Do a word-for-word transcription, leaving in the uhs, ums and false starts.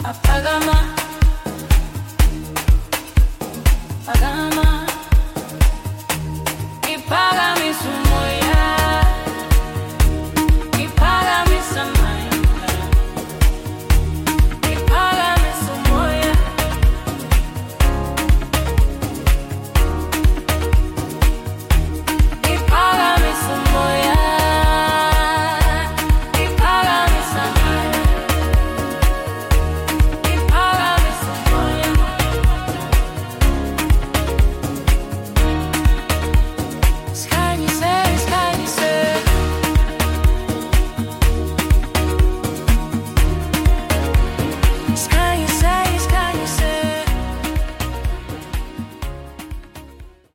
Apagama, apagama, ipagami sumoya, ipagami samaya, ipagami sumoya, ipagami sumoya, ipagami samaya. Sky